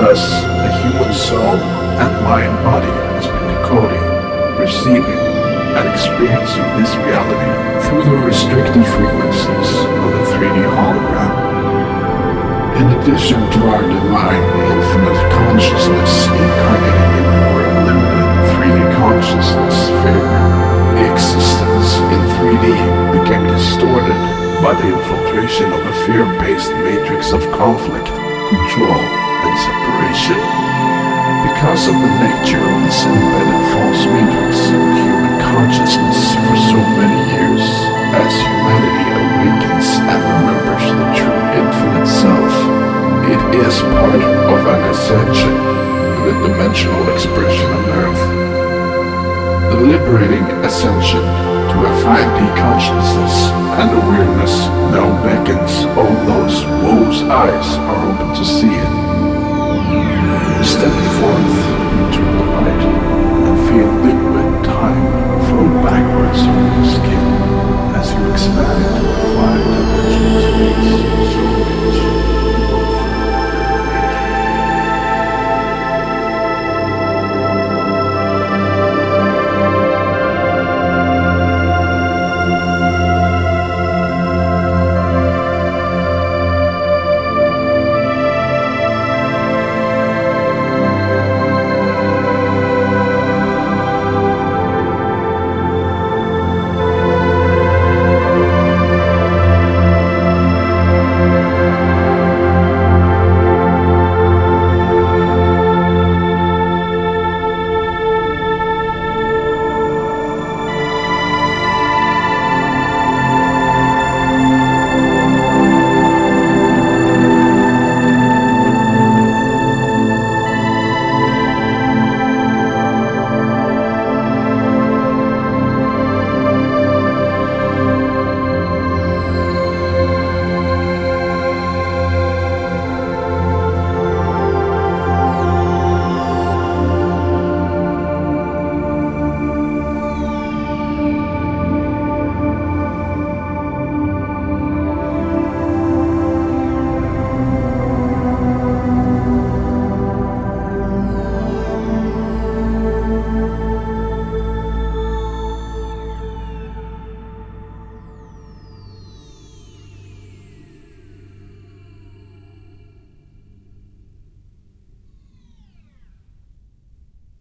Thus, the human soul and mind body has been decoding, perceiving, and experiencing this reality through the restricted frequencies of the 3D hologram. In addition to our divine infinite consciousness incarnating in a more limited 3D consciousness sphere, the existence in 3D became distorted by the infiltration of a fear-based matrix of conflict, control, and separation. Because of the nature of this embedded false matrix in human consciousness for so many years, as humanity awakens and remembers the true infinite self, it is part of an ascension, the dimensional expression on Earth. The liberating ascension to a 5D consciousness and awareness now beckons all those whose eyes are open to see it. Step forth